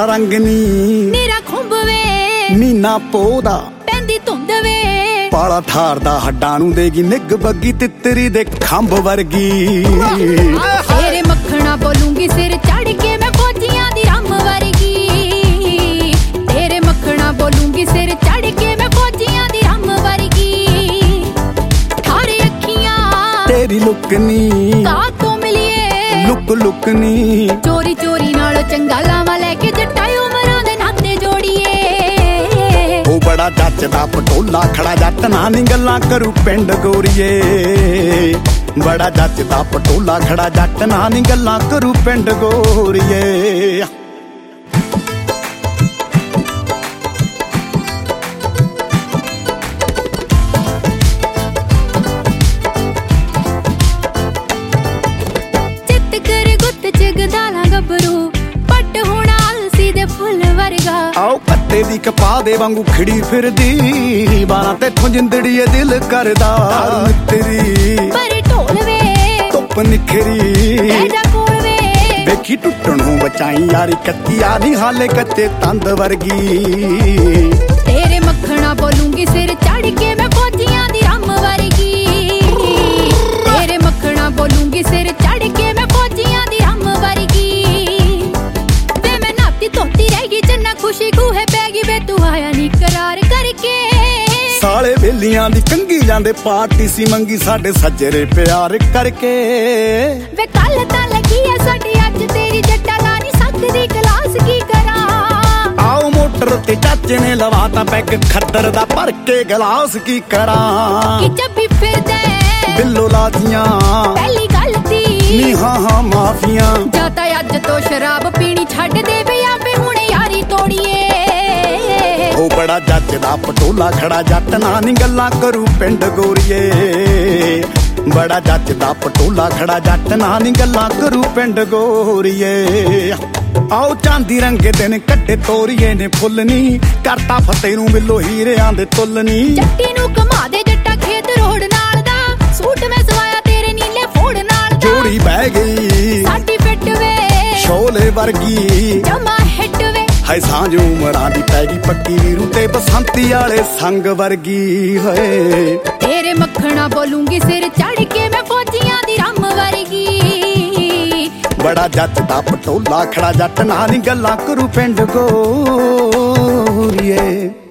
ਤੇਰਾ ਰੰਗ ਨੀ ਮੇਰਾ ਖੁੰਬ ਵੇ ਮੀਨਾ ਪੋਦਾ ਪੈਂਦੀ ਧੁੰਦ ਵੇ ਪਾਲਾ ਠਾਰਦਾ ਹੱਡਾਂ ਨੂੰ ਦੇਗੀ ਨਿੱਗ ਬੱਗੀ ਤਿੱਤਰੀ ਦੇ ਖੰਭ ਵਰਗੀ ਤੇਰੇ ਮੱਖਣਾ ਬੋਲੂੰਗੀ ਸਿਰ ਚੜ ਕੇ ਮੈਂ ਫੌਜੀਆਂ ਦੀ ਰੰਮ ਵਰਗੀ ਤੇਰੇ ਮੱਖਣਾ ਬੋਲੂੰਗੀ ਸਿਰ ਚੜ ਕੇ ਮੈਂ ਫੌਜੀਆਂ ਦੀ ਰੰਮ ਵਰਗੀ ਠਾਰੇ ਅੱਖੀਆਂ ਤੇਰੀ ਲੁੱਕ ਨੀ ਕਾ ਤੋਂ ਮਿਲੀਏ ਲੁੱਕ ਲੁੱਕ ਨੀ ਚੋਰੀ ਚੋਰੀ ਨਾਲ ਚੰਗਾ ਲਾਵਾਂ ਲੈ ਕੇ ਜੱਟਾਂ ਉਮਰਾਂ ਦੇ ਨਾਤੇ ਜੋੜੀਏ ਉਹ ਬੜਾ ਜੱਚਦਾ ਪਟੋਲਾ ਖੜਾ ਜੱਟ ਨਾ ਨੀ ਗੱਲਾਂ ਕਰੂ ਪਿੰਡ ਗੋਰੀਏ ਬੜਾ ਜੱਚਦਾ ਪਟੋਲਾ ਖੜਾ ਜੱਟ ਨਾ ਨੀ ਗੱਲਾਂ ਕਰੂ ਪਿੰਡ ਗੋਰੀਏ ਆਓ ਪੱਤੇ ਦੀ ਕਪਾਹ ਦੇ ਵਾਂਗੂ ਖਿੜੀ ਫਿਰਦੀ ਬਾਰਾਂ ਤੇਥੋਂ ਜਿੰਦੜੀਏ ਦਿਲ ਕਰਦਾ ਤੇਰੀ ਪਰ ਢੋਲ ਵੇ ਧੁੱਪ ਨਿਖਰੀ ਜਾ ਕੋਲ ਵੇ ਵੇਖੀ ਟੁੱਟਣੋਂ ਬਚਾਈ ਯਾਰੀ ਕੱਚੀਆ ਨਹੀਂ ਹਾਲੇ ਕੱਚੇ ਤੰਦ ਵਰਗੀ ਤੇਰੇ ਮੱਖਣਾ ਬੋਲੂੰਗੀ ਸਿਰ ਚੜ ਕੇ ਮੈਂ ਫੌਜੀਆਂ ਦੀ ਰੰਮ ਵਰਗੀ ਤੇਰੇ ਮੱਖਣਾ ਬੋਲੂੰਗੀ ਸਿਰ ਚੜ ਕੇ ਮੈਂ ਫੌਜੀਆਂ ਦੀ ਰੰਮ ਵਰਗੀ ਵੇ ਮੈਂ ਨਾਤੀ ਧੋਤੀ ਰਹਿ ਗਈ ਜੰਨਾ ਖੁਸ਼ੀ ਖੂਹੇ ਪੈ ਗਈ ਵੇ ਤੂੰ ਆਇਆ ਨੀ ਕਰਾਰ ਕਰਕੇ ਸਾਲੇ ਵੇਲੀਆਂ ਦੀ ਕੰਗੀ ਜਾਂਦੇ ਪਾਰਟੀ ਸੀ ਮੰਗੀ ਸਾਡੇ ਸੱਜਰੇ ਪਿਆਰ ਕਰਕੇ ਵੇ ਕੱਲ ਤਾਂ ਲੱਗੀ ਐ ਸਾਡੀ ਅੱਜ ਤੇਰੀ ਜੱਟਾ ਲਾ ਨੀ ਸਕਦੀ ਕਲਾਸ ਕੀ ਕਰਾਂ ਆਓ ਮੋਟਰ ਤੇ ਚਾਚੇ ਨੇ ਲਵਾਤਾ ਪੈਗ ਖੱਦਰ ਦਾ ਭਰ ਕੇ ਗਲਾਸ ਕੀ ਕਰਾਂ ਕਿ ਚੱਬੀ ਫਿਰਦਾ ਬਿੱਲੋ ਲਾਤੀਆਂ ਪਹਿਲੀ ਗਲਤੀ ਨੀ ਹਾਂ ਮਾਫੀਆਂ ਜਾਂ ਤਾਂ ਅੱਜ ਤੋਂ ਸ਼ਰਾਬ ਪੀਣੀ ਛੱਡ ਦੇ ਵੇ ਆਪੇ ਹੁਣ ਯਾਰੀ ਤੋੜੀਏ ਉਹ ਬੜਾ ਜੱਚਦਾ ਪਟੋਲਾ ਖੜਾ ਜੱਟ ਨਾ ਨੀ ਗੱਲਾਂ ਕਰੂ ਪਿੰਡ ਗੋਰੀਏ ਬੜਾ ਜੱਚਦਾ ਪਟੋਲਾ ਖੜਾ ਜੱਟ ਨਾ ਨੀ ਗੱਲਾਂ ਕਰੂ ਪਿੰਡ ਗੋਰੀਏ ਆਓ ਚਾਂਦੀ ਰੰਗੇ ਦਿਨ ਕੱਟੇ ਤੋਰੀਏ ਨੇ ਫੁੱਲ ਨੀ ਕਰਤਾ ਫਤਿਹ ਨੂੰ ਮਿਲੋ ਹੀਰਿਆਂ ਦੇ ਤੁੱਲ ਨੀ ਜੱਟੀ ਨੂੰ ਘਮਾ ਦੇ ਜੱਟਾ ਖੇਤ ਰੋੜ ਨਾਲ ਦਾ ਸੂਟ ਮੈਂ ਸਵਾਇਆ ਤੇਰੇ ਨੀਲੇ ਫੋੜ ਨਾਲ ਦਾ ਜੋੜੀ ਬਹਿ ਗਈ ਸਾਡੀ ਫਿੱਟ ਵੇ ਸ਼ੋਲੇ ਵਰਗੀ ਜਮਾ ਹਿੱਟ ਵੇ ਹਾਏ ਸਾਂਝ ਉਮਰਾਂ ਦੀ ਪੈ ਗਈ ਪੱਕੀ ਵੀਰੂ ਤੇ ਬਸੰਤੀ ਵਾਲੇ ਸੰਗ ਵਰਗੀ ਹੋਏ ਤੇਰੇ ਮੱਖਣਾ ਬੋਲੂੰਗੀ ਸਿਰ ਚੜ ਕੇ ਮੈਂ ਫੌਜੀਆਂ ਦੀ ਰੰਮ ਵਰਗੀ ਬੜਾ ਜੱਚਦਾ ਪਟੋਲਾ ਖੜਾ ਜੱਟ ਨਾ ਨੀ ਗੱਲਾਂ ਕਰੂ ਪਿੰਡ ਗੋਰੀਏ